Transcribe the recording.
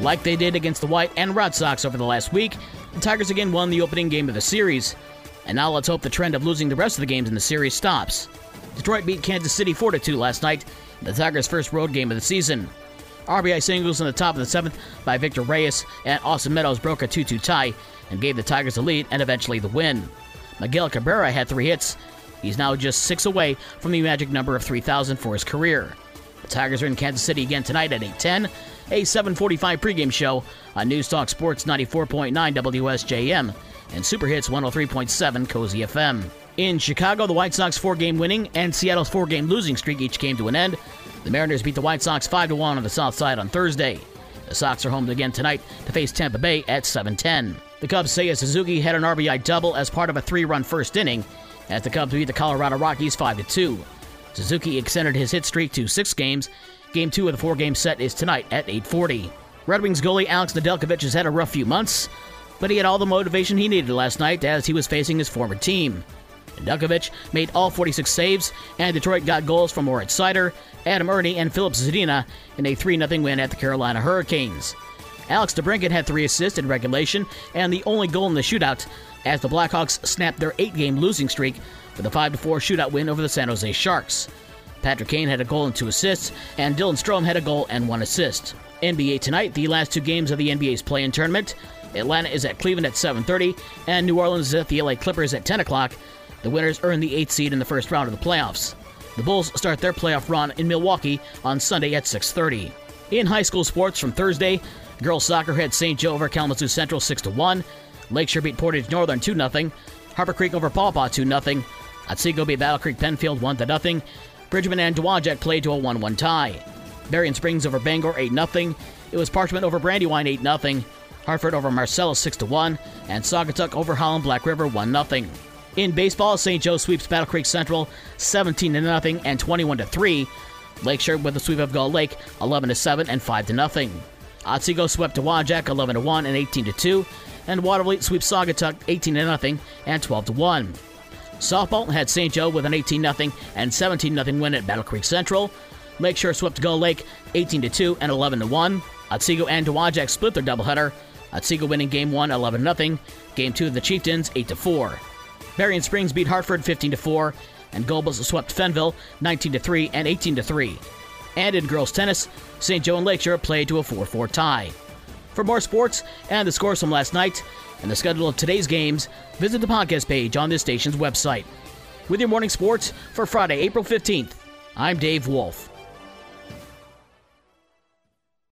Like they did against the White and Red Sox over the last week, the Tigers again won the opening game of the series. And now let's hope the trend of losing the rest of the games in the series stops. Detroit beat Kansas City 4-2 last night in the Tigers' first road game of the season. RBI singles in the top of the seventh by Victor Reyes, and Austin Meadows broke a 2-2 tie and gave the Tigers the lead and eventually the win. Miguel Cabrera had 3 hits. He's now just 6 away from the magic number of 3,000 for his career. The Tigers are in Kansas City again tonight at 8:10, a 7:45 pregame show on News Talk Sports 94.9 WSJM and Super Hits 103.7 Cozy FM. In Chicago, the White Sox 4-game winning and Seattle's 4-game losing streak each came to an end. The Mariners beat the White Sox 5-1 on the South Side on Thursday. The Sox are home again tonight to face Tampa Bay at 7:10. The Cubs' Seiya Suzuki had an RBI double as part of a 3-run first inning as the Cubs beat the Colorado Rockies 5-2. Suzuki extended his hit streak to 6 games. Game 2 of the 4-game set is tonight at 8:40. Red Wings goalie Alex Nedeljkovic has had a rough few months, but he had all the motivation he needed last night as he was facing his former team. Nedeljkovic made all 46 saves, and Detroit got goals from Moritz Seider, Adam Ernie, and Philip Zadina in a 3-0 win at the Carolina Hurricanes. Alex DeBrincat had 3 assists in regulation and the only goal in the shootout as the Blackhawks snapped their 8-game losing streak with a 5-4 shootout win over the San Jose Sharks. Patrick Kane had a goal and 2 assists, and Dylan Strome had a goal and 1 assist. NBA tonight, the last 2 games of the NBA's play-in tournament. Atlanta is at Cleveland at 7:30, and New Orleans is at the LA Clippers at 10 o'clock. The winners earn the 8th seed in the first round of the playoffs. The Bulls start their playoff run in Milwaukee on Sunday at 6:30. In high school sports from Thursday, girls soccer had St. Joe over Kalamazoo Central 6-1. Lakeshore beat Portage Northern 2-0. Harbor Creek over Paw Paw 2-0. Otsego beat Battle Creek Penfield 1-0. Bridgman and Dowagiac played to a 1-1 tie. Berrien Springs over Bangor 8-0. It was Parchment over Brandywine 8-0. Hartford over Marcellus 6-1. And Saugatuck over Holland Black River 1-0. In baseball, St. Joe sweeps Battle Creek Central 17-0 and 21-3. Lakeshore with the sweep of Gull Lake 11-7 and 5-0. Otsego swept Dowagiac 11-1 and 18-2. And Watervliet sweeps Saugatuck 18-0 and 12-1. Softball had St. Joe with an 18-0 and 17-0 win at Battle Creek Central. Lakeshore swept Gull Lake 18-2 and 11-1. Otsego and Dowagiac split their doubleheader. Otsego winning Game 1 11-0. Game 2 of the Chieftains 8-4. Berrien Springs beat Hartford 15-4. And Gobles swept Fenville 19-3 and 18-3. And in girls tennis, St. Joe and Lakeshore played to a 4-4 tie. For more sports and the scores from last night and the schedule of today's games, visit the podcast page on this station's website. With your morning sports for Friday, April 15th, I'm Dave Wolf.